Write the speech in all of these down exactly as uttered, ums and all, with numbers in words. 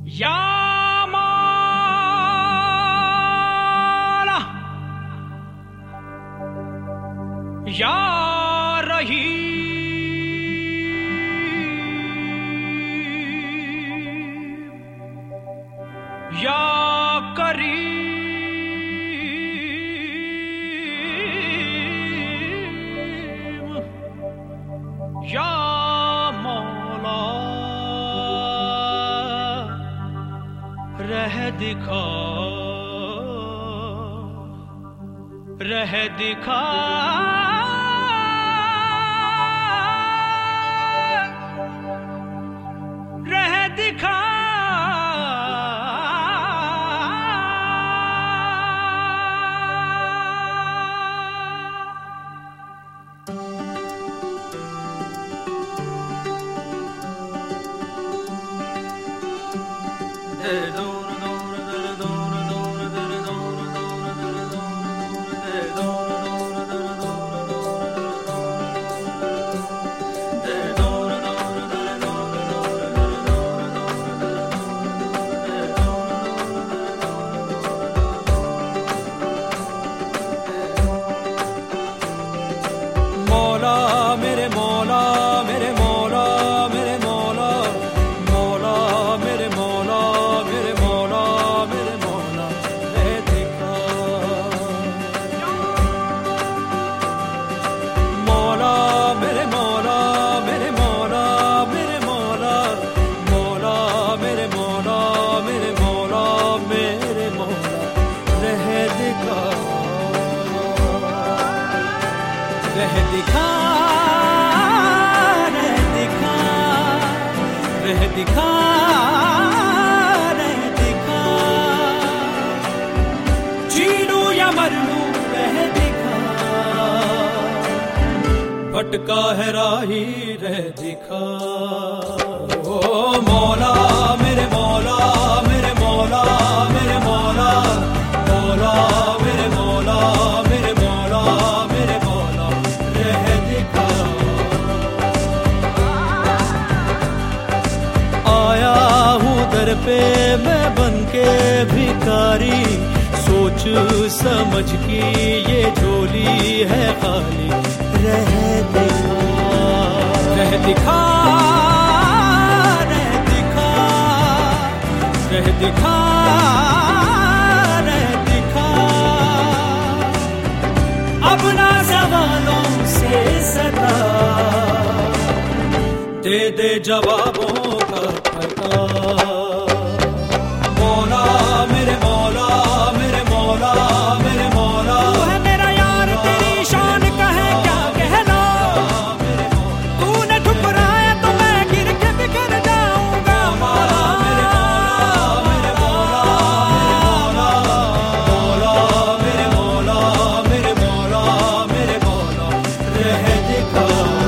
या मौला या रहीम या करीम या मौला रह दिखा रह दिखा रह दिखा मौला मेरे मौला मेरे मौला मेरे मौला मौला मेरे मौला मेरे मौला मेरे मौला रह दिखा मौला मेरे मौला मेरे मौला मेरे मौला मौला मेरे मौला मेरे मौला मेरे मौला रह दिखा रह दिखा रह दिखा रह दिखा रह दिखा जी लूं या मर लूं रह दिखा भटका है राही रह दिखा ओ मौला मेरे मौला मेरे मौला मेरे मौला मौला मेरे मौला मेरे मौला मेरे मौला रह दिखा आया हूँ दर पे मैं बनके भिखारी सोच समझ की ये झोली है खाली रह दिखा रह दिखा रह दिखा रह दिखा रह दिखा अब ना सवालों से सदा दे दे जवाबों का पता मौला मेरे मौला मेरे मौला मेरे मौला तू है मेरा यार तेरी शान का है क्या कहना तूने ठुकराया तो मैं गिर के बिखर जाऊंगा मौला मेरे मौला मेरे मौला मेरे मौला मेरे मौला रह दिखा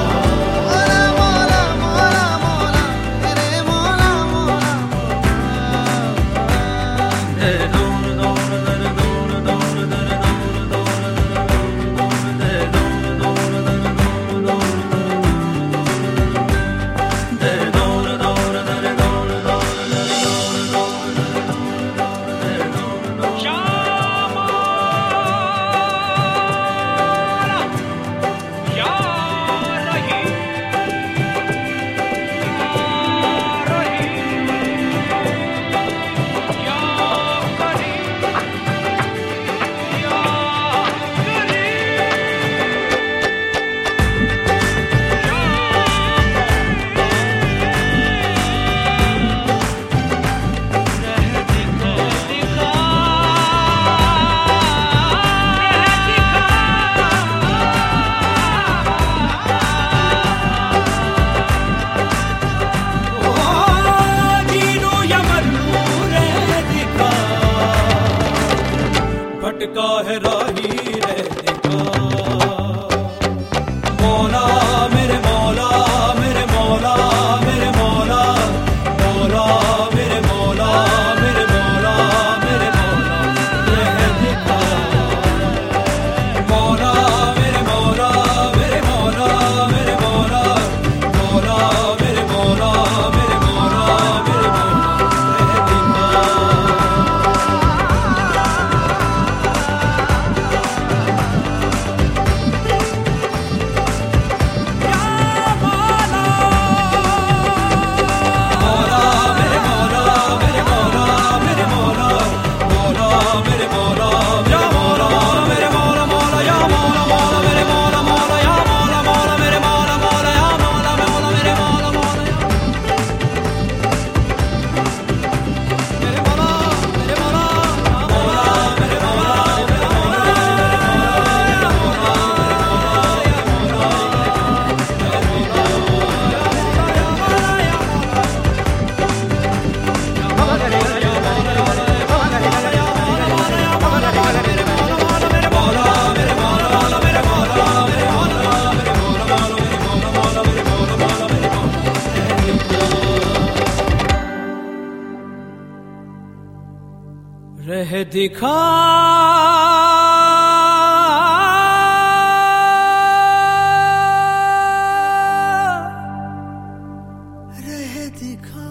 भटका है राही रह दिखा मौला मेरे मौला मेरे मौला मेरे मौला मौला मेरे मौला मेरे मौला मेरे मौला रह दिखा मौला मेरे मौला मेरे मौला मेरे मौला मौला मेरे मौला मेरे मौला मेरे मौला रह दिखा रह दिखा रह दिखा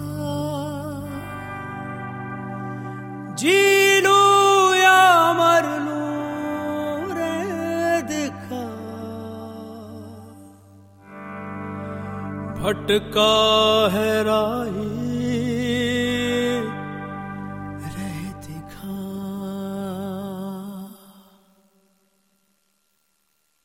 जी लूं या मर लूं रह दिखा भटका है राही